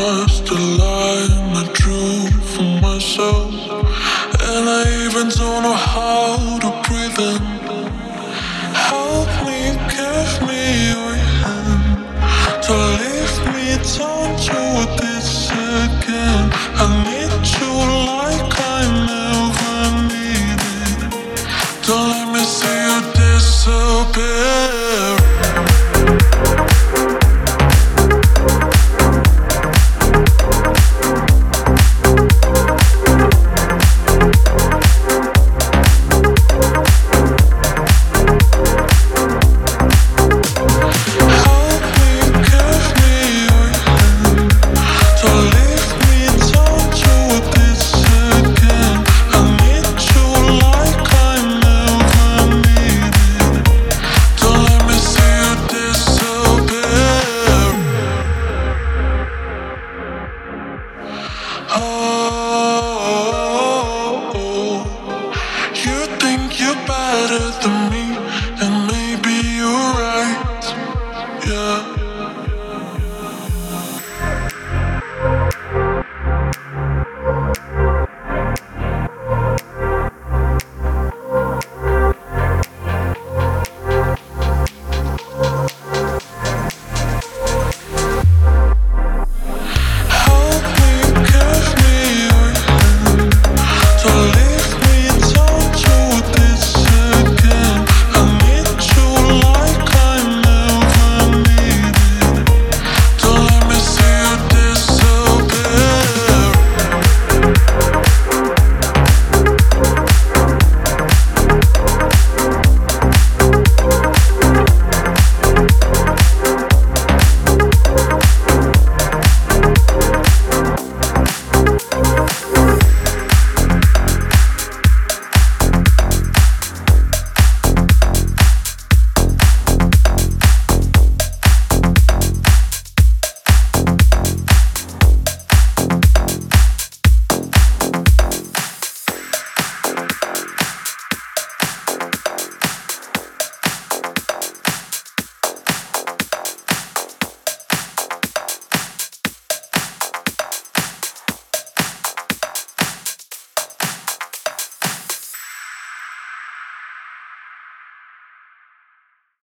lost the line I drew for myself, and I even don't know how to breathe in. Help me, give me your hand to lift me down to this again. I need you like I never needed. Don't let me see you disappear. Oh, you think you're better than me?